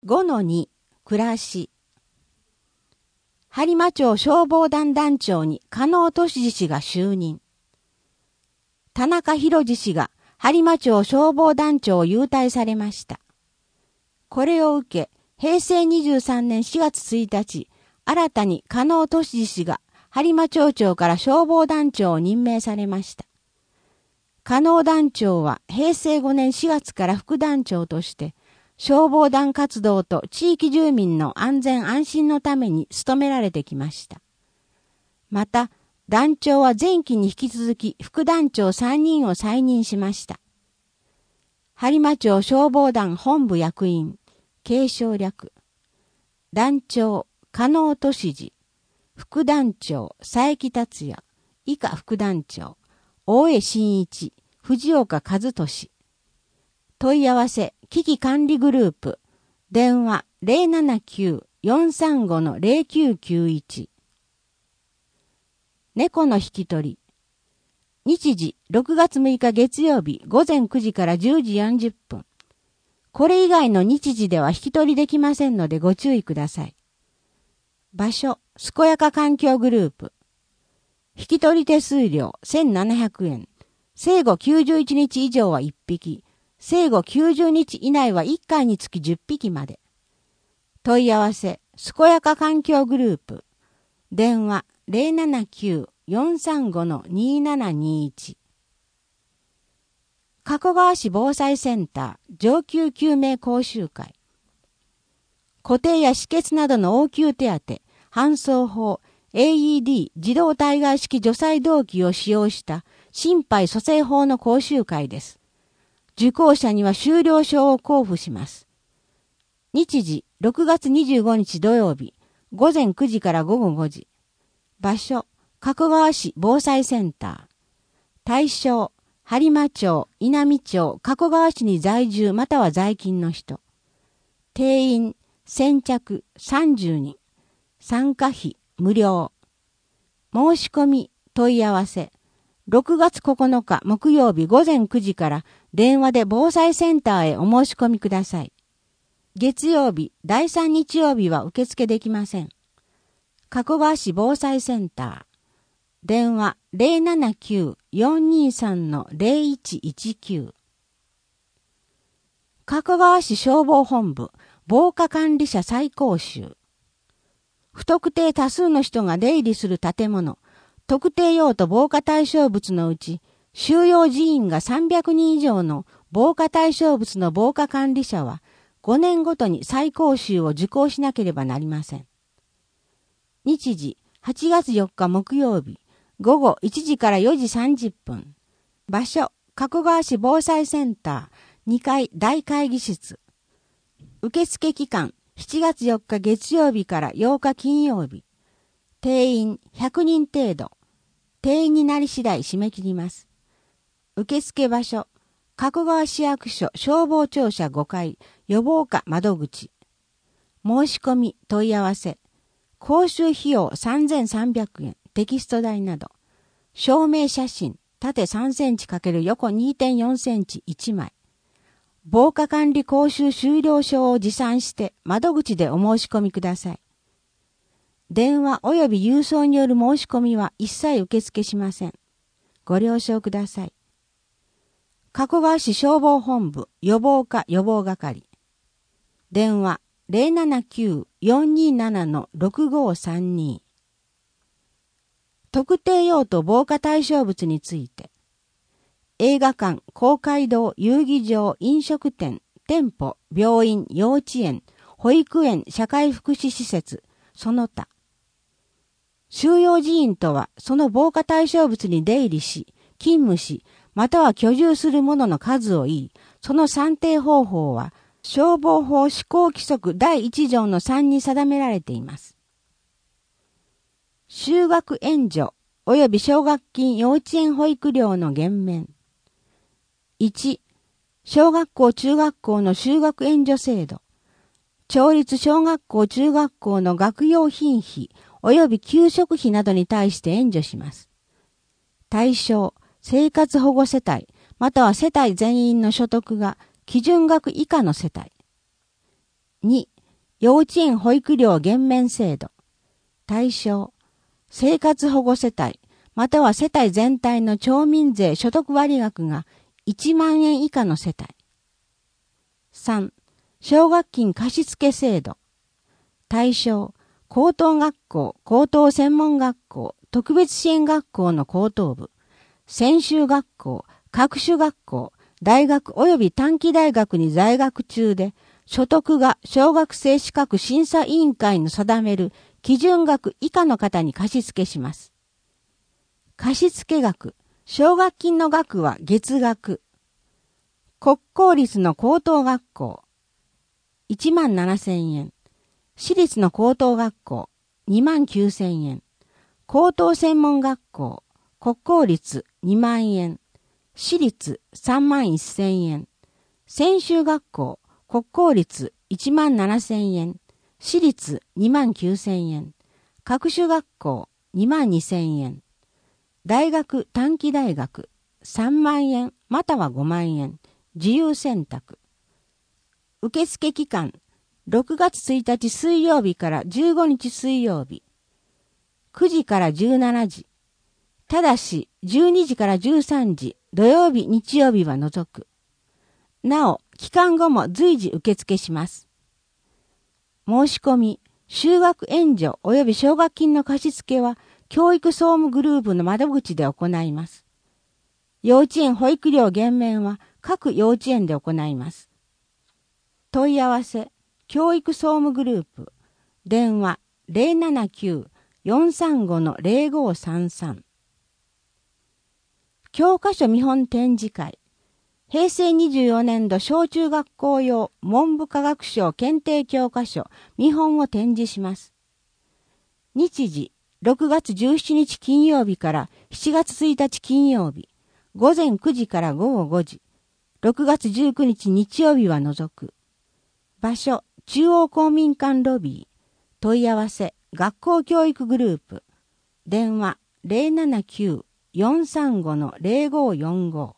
5-2 暮らし。播磨町消防団団長に加納俊二氏が就任。田中博二氏が播磨町消防団長を優待されました。これを受け、平成23年4月1日、新たに加納俊二氏が播磨町長から消防団長を任命されました。加納団長は平成5年4月から副団長として、消防団活動と地域住民の安全安心のために努められてきました。また、団長は前期に引き続き副団長3人を再任しました。播磨町消防団本部役員、継承略。団長、加納俊二。副団長、佐伯達也。以下副団長、大江真一、藤岡和俊。問い合わせ、危機管理グループ。電話 079-435-0991。猫の引き取り。日時6月6日月曜日午前9時から10時40分。これ以外の日時では引き取りできませんのでご注意ください。場所、健やか環境グループ。引き取り手数料1700円。生後91日以上は1匹。生後90日以内は1回につき10匹まで。問い合わせ、健やか環境グループ。電話079-435-2721。加古川市防災センター上級救命講習会。固定や止血などの応急手当、搬送法、AED 自動体外式除細動器を使用した心肺蘇生法の講習会です。受講者には修了証を交付します。日時6月25日土曜日午前9時から午後5時。場所、加古川市防災センター。対象、播磨町、稲美町、加古川市に在住または在勤の人。定員、先着30人。参加費、無料。申し込み、問い合わせ。6月9日木曜日午前9時から電話で防災センターへお申し込みください。月曜日、第3日曜日は受付できません。加古川市防災センター。電話079-423-0119。加古川市消防本部防火管理者再講習。不特定多数の人が出入りする建物、特定用途防火対象物のうち、収容人員が300人以上の防火対象物の防火管理者は、5年ごとに再講習を受講しなければなりません。日時、8月4日木曜日、午後1時から4時30分。場所、加古川市防災センター、2階大会議室。受付期間、7月4日月曜日から8日金曜日。定員100人程度。定員になり次第締め切ります。受付場所、加古川市役所消防庁舎5階予防課窓口。申し込み問い合わせ。講習費用3300円、テキスト代など。証明写真、縦3センチ×横 2.4 センチ1枚。防火管理講習修了証を持参して窓口でお申し込みください。電話及び郵送による申し込みは一切受付しません。ご了承ください。加古川市消防本部予防課予防係。電話079-427-6532。特定用途防火対象物について。映画館、公会堂、遊技場、飲食店、店舗、病院、幼稚園、保育園、社会福祉施設、その他。収容人員とは、その防火対象物に出入りし、勤務し、または居住する者の数を言い、その算定方法は、消防法施行規則第1条の3に定められています。就学援助及び奨学金幼稚園保育料の減免。1、小学校中学校の就学援助制度。町立小学校中学校の学用品費及び給食費などに対して援助します。対象、生活保護世帯、または世帯全員の所得が基準額以下の世帯。2、 幼稚園保育料減免制度。対象、生活保護世帯、または世帯全体の町民税所得割額が1万円以下の世帯。3、奨学金貸付制度。対象、高等学校、高等専門学校、特別支援学校の高等部、専修学校、各種学校、大学及び短期大学に在学中で、所得が小学生資格審査委員会の定める基準額以下の方に貸付します。貸付額、奨学金の額は月額。国公立の高等学校、17,000円。私立の高等学校、29,000円。高等専門学校、国公立2万円。私立31,000円。専修学校、国公立17,000円。私立29,000円。各種学校22,000円。大学短期大学3万円または5万円。自由選択。受付期間6月1日水曜日から15日水曜日。9時から17時。ただし12時から13時土曜日日曜日は除く。なお、期間後も随時受付します。申し込み、就学援助及び奨学金の貸付は教育総務グループの窓口で行います。幼稚園保育料減免は各幼稚園で行います。問い合わせ、教育総務グループ、電話 079-435-0533。教科書見本展示会、平成24年度小中学校用文部科学省検定教科書見本を展示します。日時、6月17日金曜日から7月1日金曜日、午前9時から午後5時、6月19日日曜日は除く。場所、中央公民館ロビー。問い合わせ、学校教育グループ。電話、079-435-0545。